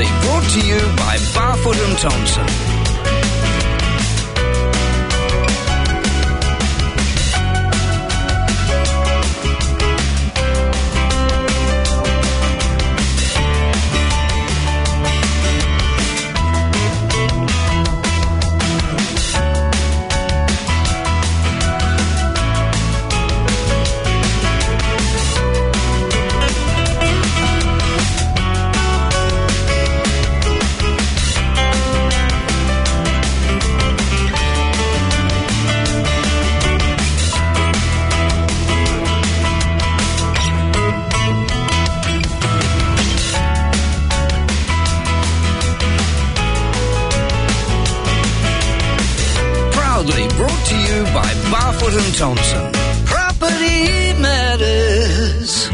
Proudly brought to you by Barfoot and Thompson. Brought to you by Barfoot and Thompson. Property matters.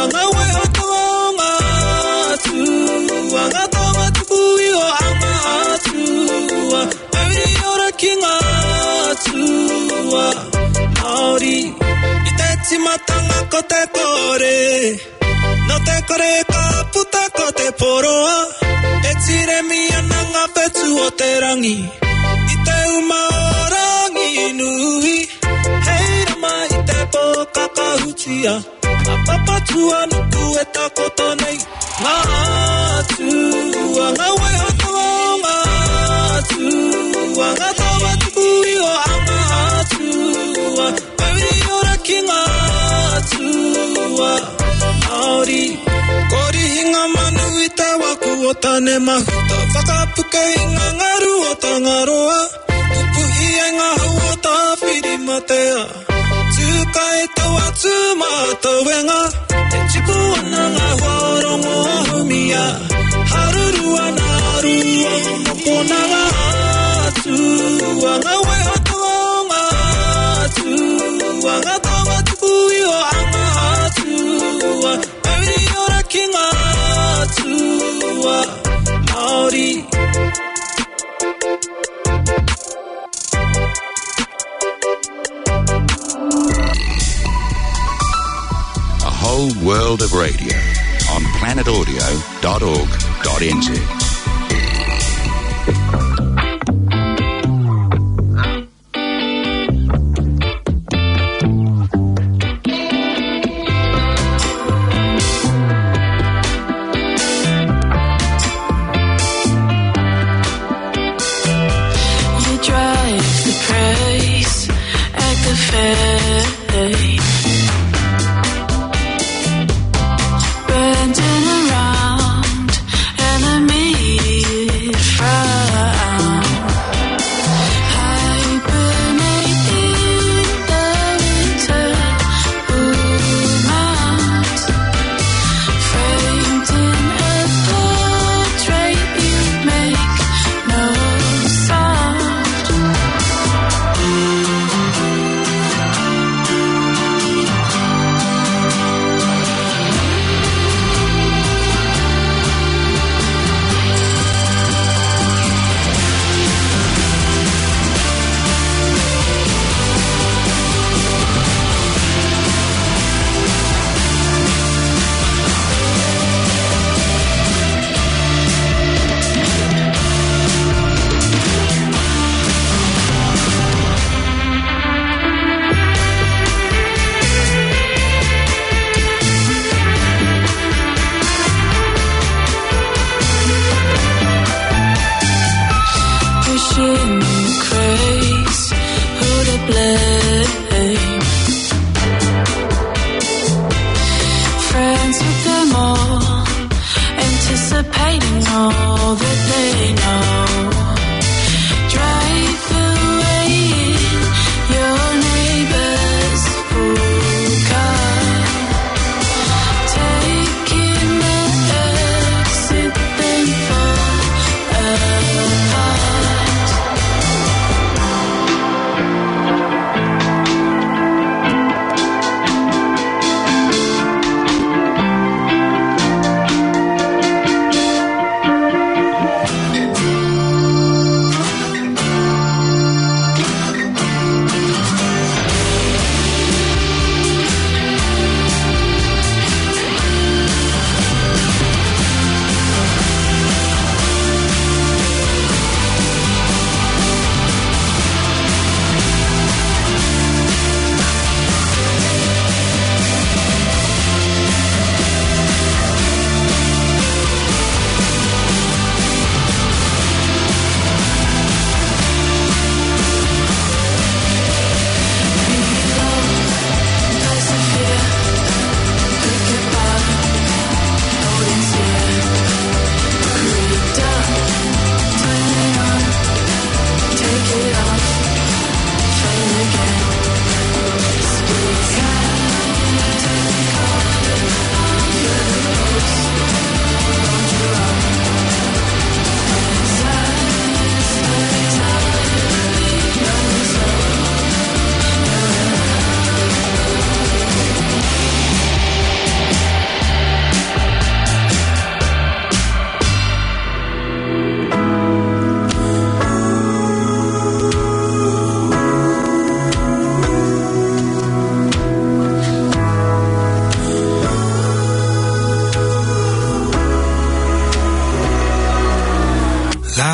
anga weho tonga tua anga tonga tupui o anga tua Mauri ora kinga tua Maori I te timatanga ko te kore No te kore ka puta ko te poroa E tire mi ananga petu o te rangi I te uma o rangi nui Hei rama I te poka ka hutia A papa tua nuku e takoto nei Ngā tua ngā weho tonga tua Ngā tawa tupui o anga tua Mauri ora ki ngā tua Maori Kori hinga manu I te waku o tane mahuta Whakapuke hinga ngaru o tangaroa Pupuhi e ngā hau o tā whirimatea Tūkai taua tūmātauenga Te tipu ana ngā huarongo ahumia Haruru ana arua mokona ngā tua Ngā weho tonga tua Ngā tawa tupui o anga tua Mauri ora ki ngā tua Maori A whole world of radio on planetaudio.org.nz. Bending around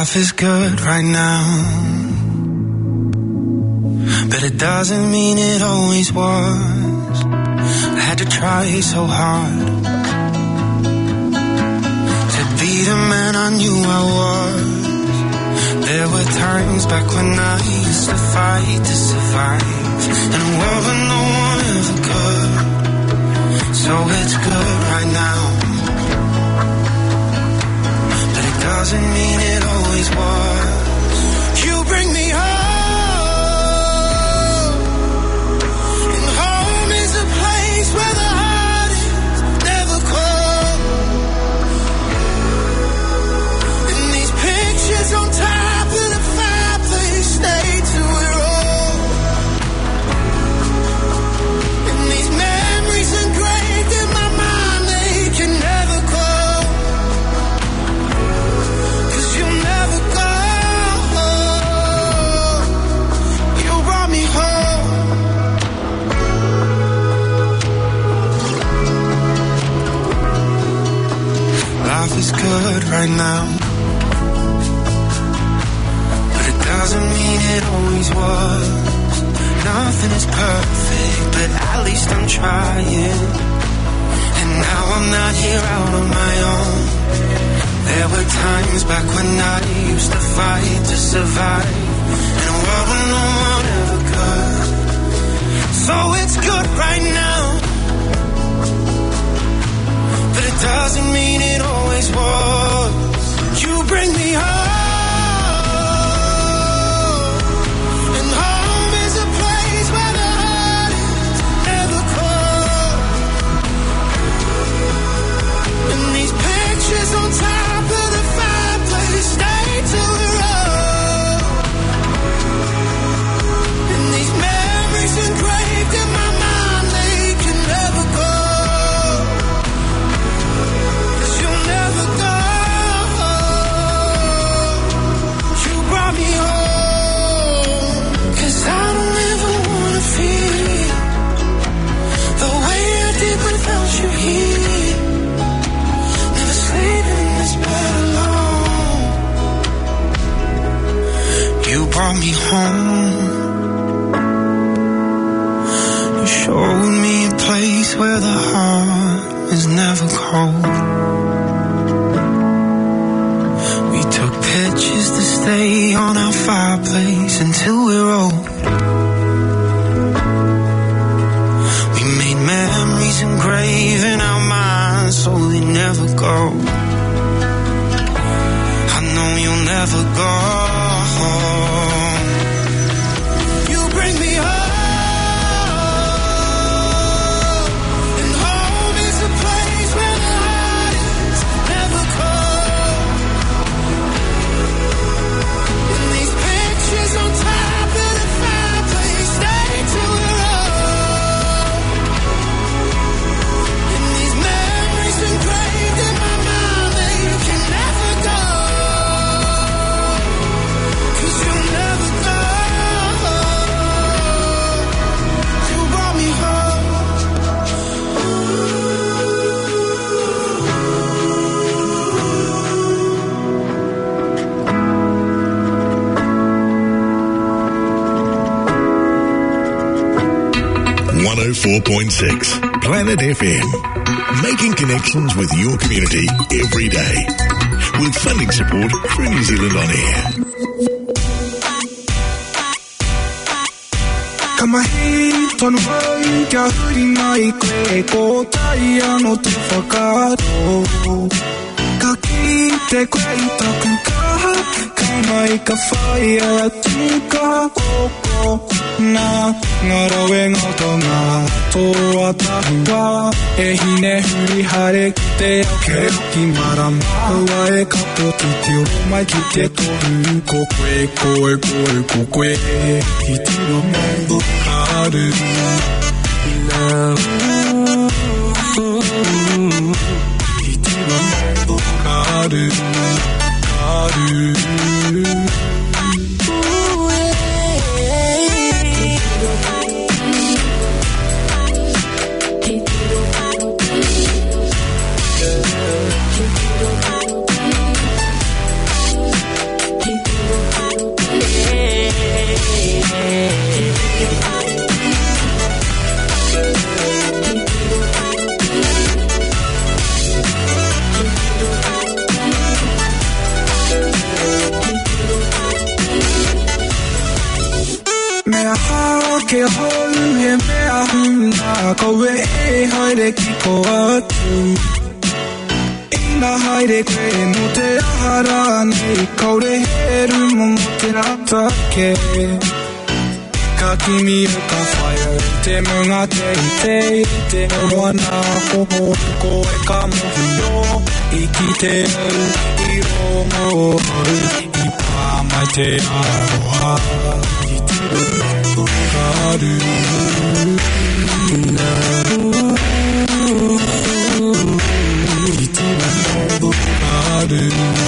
Life is good right now, but it doesn't mean it always was. I had to try so hard to be the man I knew I was. There were times back when I used to fight to survive in a world where no one ever could. So it's good right now, but it doesn't mean it always was. You bring me home. Where the heart is never cold. And these pictures on top of the fireplace stay till we're old. And these memories engraved in my mind, they can never go. 'Cause you'll never go. You brought me home. Life is good right now, but it doesn't mean it always was. Nothing is perfect, but at least I'm trying. And now I'm not here out on my own. There were times back when I used to fight to survive in a world where no one ever could. So it's good right now, but it doesn't mean it always was. You bring me home, and home is a place where the heart is never cold. And these pictures on top of the fireplace stay till we're old. And these memories engraved in my mind, they can never go. Me home, 'cause I don't ever wanna feel the way I did without you here. Never sleeping in this bed alone. You brought me home. You showed me a place where the heart is never cold. Pictures to stay on our fireplace until we're old. We made memories engraved in our minds so they never go. I know you'll never go. You bring me home. Planet FM, making connections with your community every day, with funding support through New Zealand On Air. Kamahi tonu wai kia huri mai koe ko taia no te whakaaro. Ka kite koe I taku kaha, ka mai ka whai a tuka koko. Na ngaro e ngato ngā toa tahua e hine huri hare ki te au ke ki marama ua e kato titi o mai ki te tohu ko koe koe koe ko koe ki tiro mai o karu ki tiro mai o karu karu. ke holu he mea huna koe e haere ki ko atu Ina haere koe no te ahara nei kaure heru mo te rata ke Ka kimi o ka whaia te munga te moana hoho koe ka mohi o I ki te au I rongo au I pā mai te aroha I te karu I te karu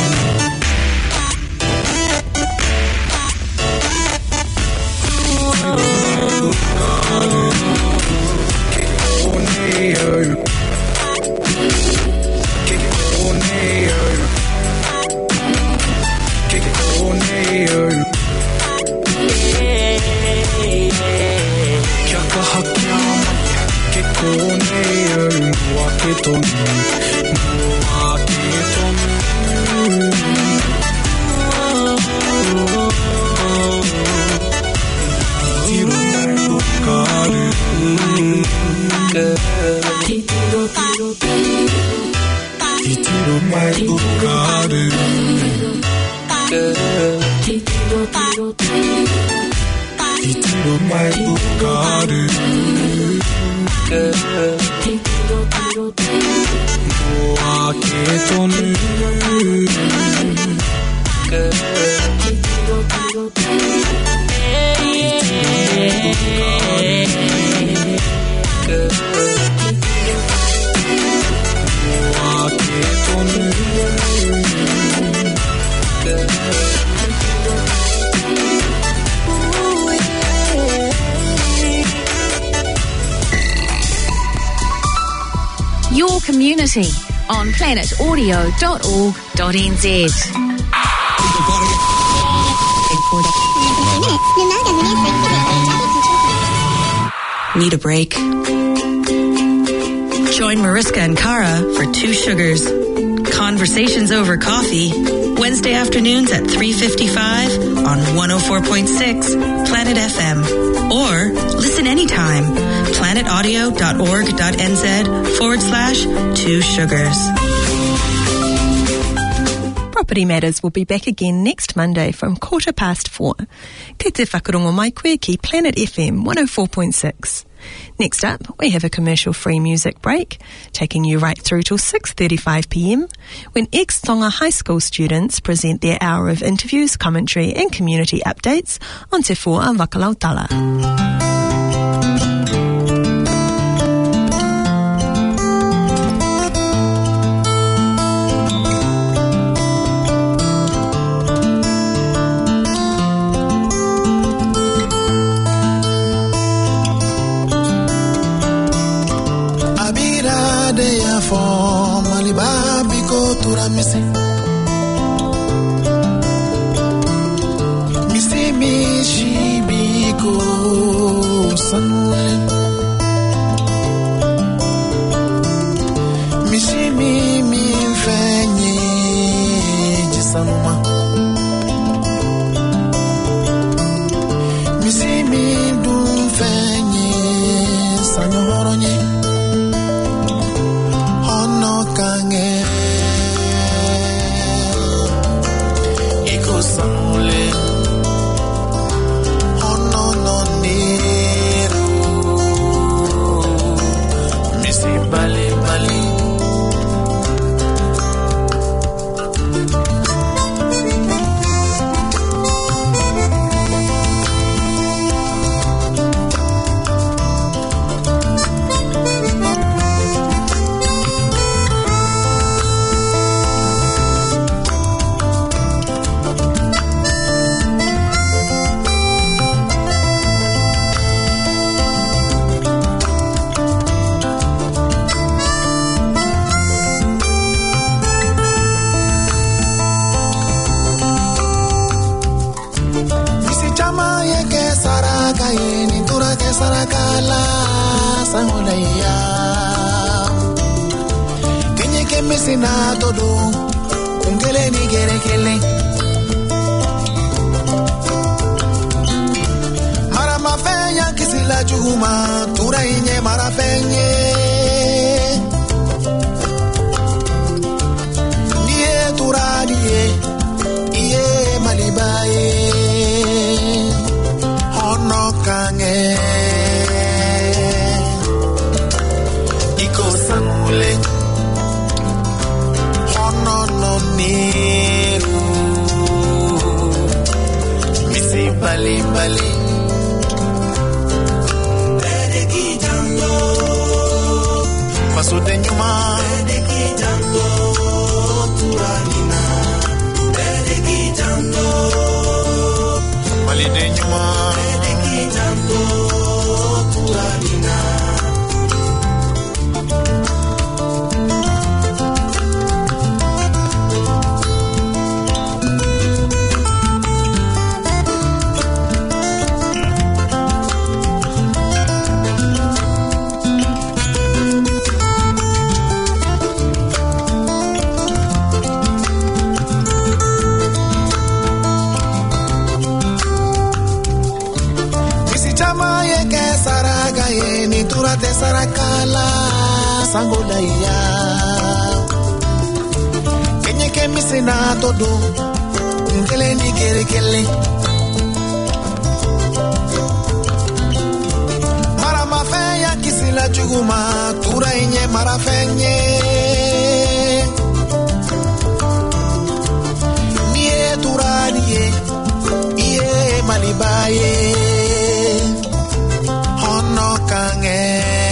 Your community on planetaudio.org.nz. Need a break? Join Mariska and Kara for Two Sugars. Conversations over coffee. Wednesday afternoons at 3:55 on 104.6 Planet FM. Or listen anytime. planetaudio.org.nz/Two Sugars. Property Matters will be back again next Monday from 4:15. Kei te whakarongo mai koe ki Planet FM 104.6. Next up, we have a commercial-free music break, taking you right through till 6:35 p.m, when ex-Tonga High School students present their hour of interviews, commentary and community updates on Te Fua Wakalautala. Marama fenya kisi kisila juma tura inye marafenye nie tura die iye malibaye ono kange iko sanule ono no niru misi bali bali paso de nyuma de quitando turanina de quitando mali de nyuma de quitando turanina ni turate sarakala sangolaya kenye kemisina todo ngele ni gerekele mara mafeya kisila chuguma tura inye mara fenye nie turanie iye malibaye kange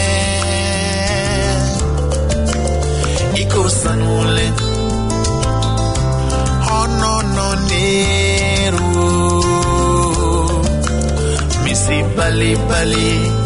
iko sanule ono no neru misi bali bali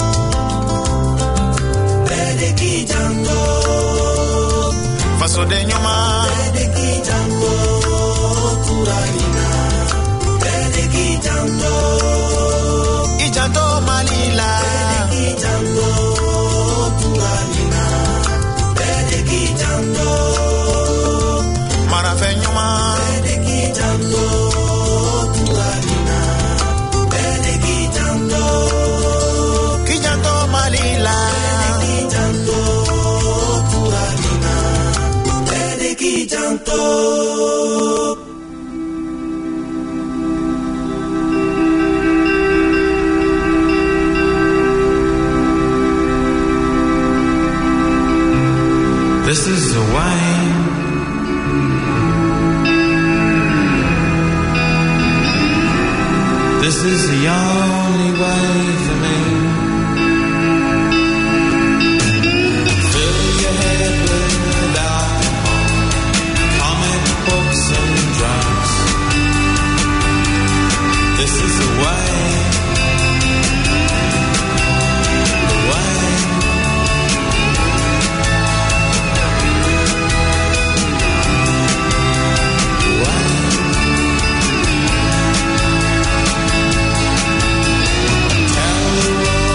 bede kijando faso de nyuma bede kijando turanina bede kijando ijando malila quitando turanina bede quitando marafeñuma bede quitando turanina bede quitando quitando malila bede quitando turanina bede quitando. This is the way. This is the only way for me. Fill your head with alcohol, comic books and drugs. This is the way. The way. Tell the world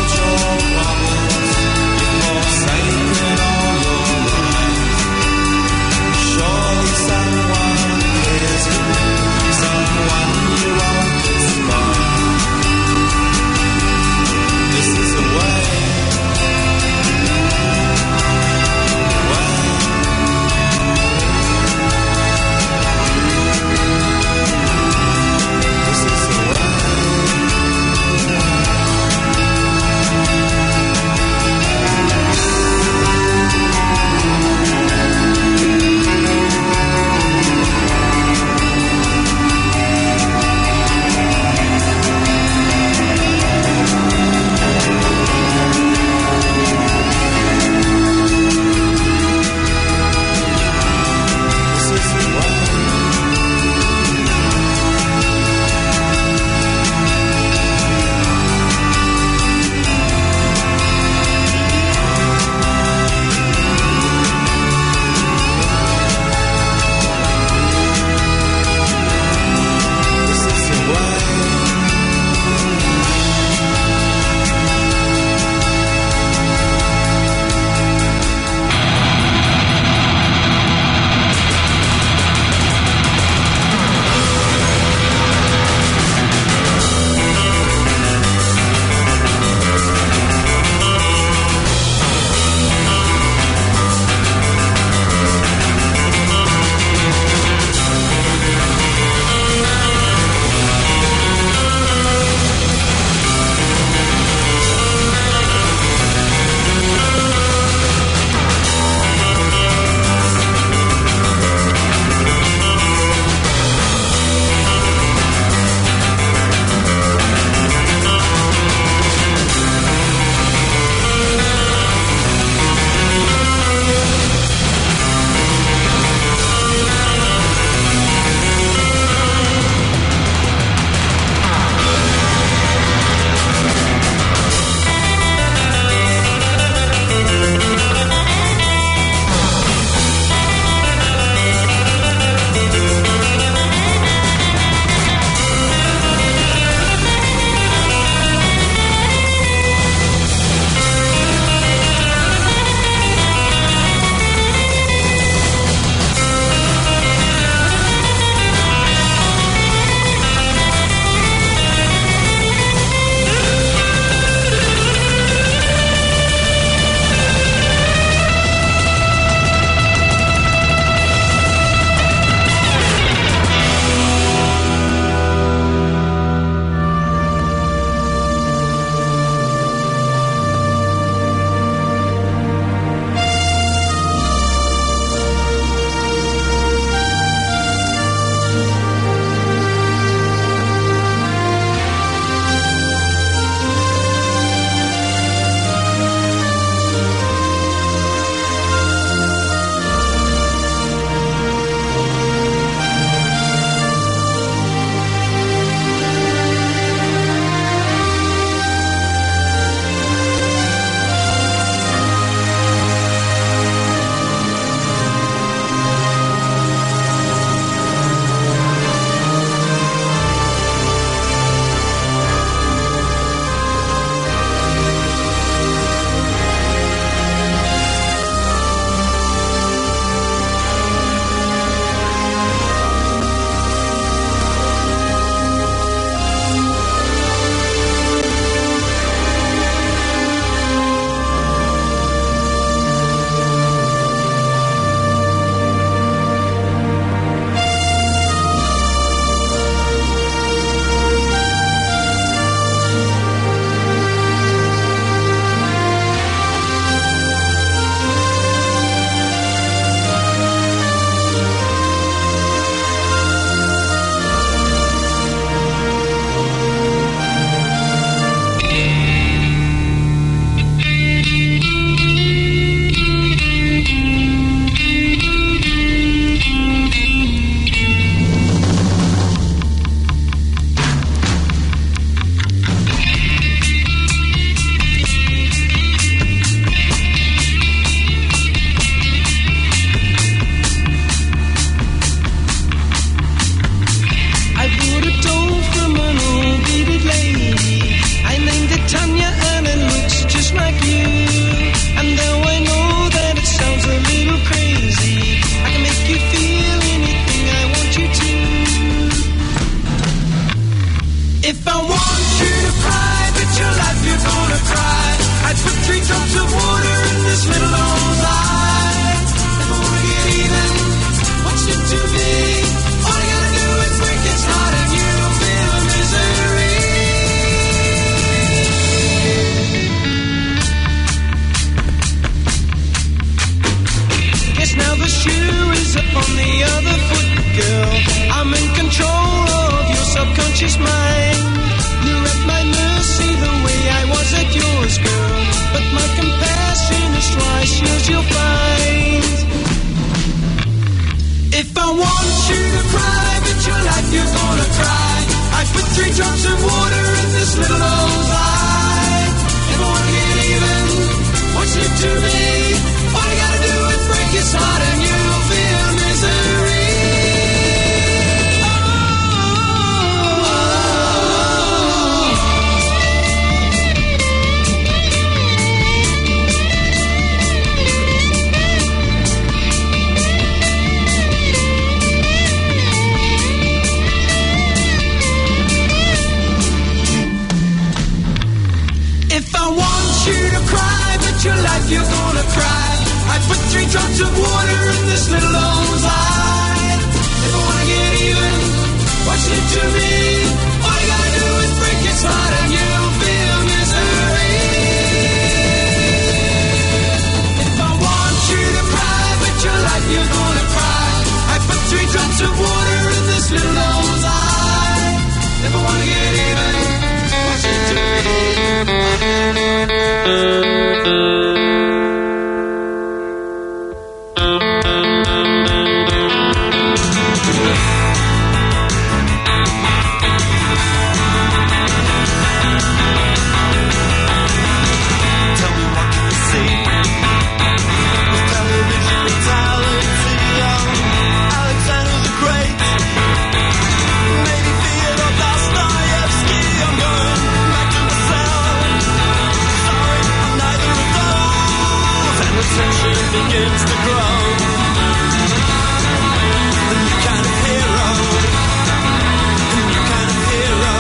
the other foot, girl. I'm in control of your subconscious mind. You're at my mercy the way I was at yours, girl. But my compassion is twice yours, you'll find. If I want you to cry, but your life you're gonna cry. I put 3 drops of water in this little old eye. If I wanna get even, what's it to me? All you gotta do is break his heart and you'll feel misery. Your life you're gonna cry. I put 3 drops of water in this little old eye. If I wanna get even, what's it to me? All you gotta do is break his heart and you'll feel misery. If I want you to cry, but your life you're gonna cry. I put 3 drops of water in this little old eye. If I wanna get even, what's it to me? Begins to grow. The new kind of hero. The new kind of hero.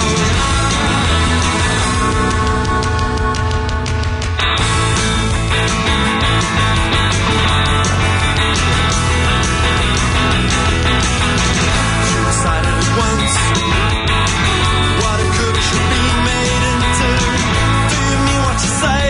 She decided at once what it could should be made into. Do you mean what you say?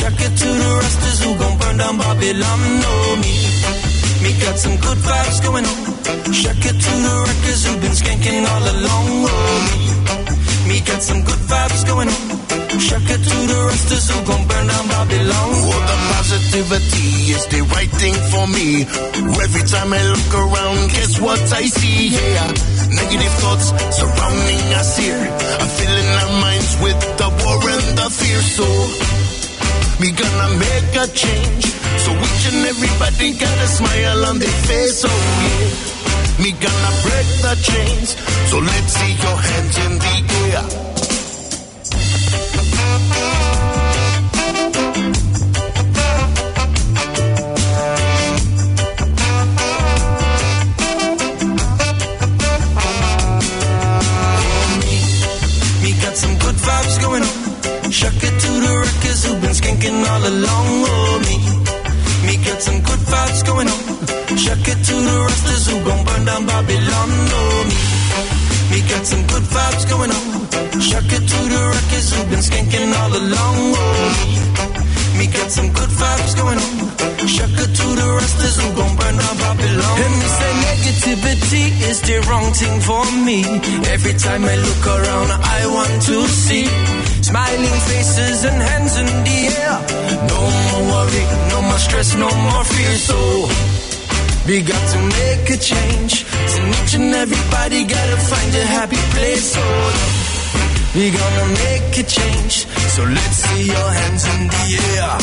Shock it to the rustlers who gon' burn down Babylon. No, me got some good vibes going on. Shock it to the wreckers who've been skanking all along. Oh, me got some good vibes going on. Shock it to the rustlers who gon' burn down Babylon. Oh, the positivity is the right thing for me. Every time I look around, guess what I see? Yeah, negative thoughts surrounding us here. I'm filling our minds with the war and the fear. So me gonna make a change. So each and everybody got a smile on their face. Oh yeah, me gonna break the chains. So let's see your hands in the air. Some good vibes going on. Shock it to the wreckers who've been skanking all along. Oh, me got some good vibes going on. Shock it to the rustlers who gon' burn down Babylon. Oh, me got some good vibes going on. Shock it to the wreckers who've been skanking all along. Oh, me got some good vibes going on. Shock it to the rustlers who gon' burn down Babylon. And me say negativity is the wrong thing for me. Every time I look around, I want to see smiling faces and hands in the air. No more worry, no more stress, no more fear. So we got to make a change. So each and everybody gotta find a happy place. So we gonna make a change. So let's see your hands in the air.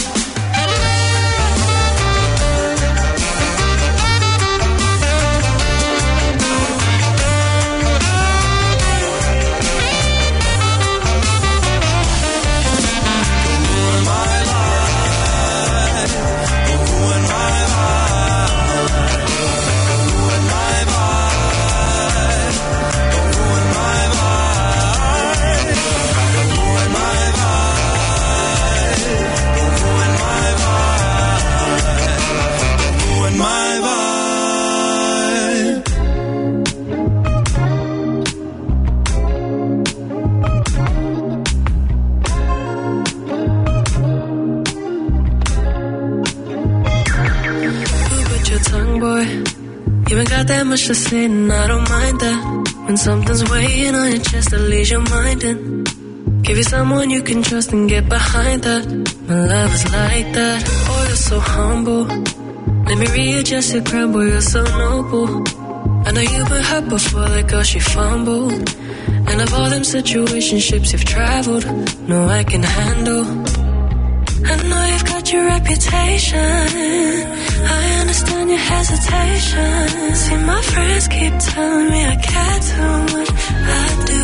That much to say and I don't mind that. When something's weighing on your chest, that leaves your mind in. Give you someone you can trust and get behind that. My love is like that. Oh, you're so humble. Let me readjust your crown, boy, you're so noble. I know you've been hurt before, like girl, she fumbled. And of all them situationships you've traveled, no, I can handle. I know you've got your reputation. I understand your hesitation. See, my friends keep telling me I care too much. I do.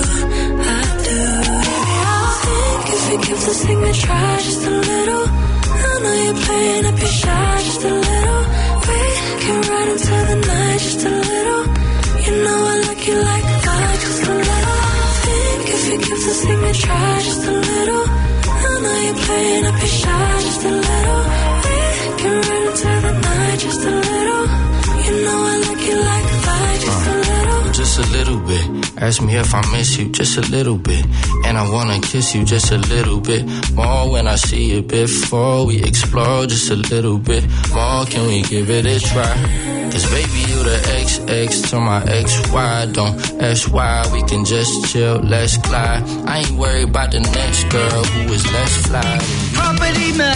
Maybe I'll think if you give this thing a try just a little. I know you're playing up your shot just a little. We can ride into the night just a little. You know I like you like that just a little. I think if you give this thing a try just a little. I know you're playing up your shot just a little. We can run into the night just a little. You know I like you like that just a little. Just a little bit. Ask me if I miss you just a little bit. And I wanna kiss you just a little bit more when I see you before we explore just a little bit more. Can we give it a try? Cause baby you the XX to my XY. Don't ask why, we can just chill, let's glide. I ain't worried about the next girl who is less fly. Property matters.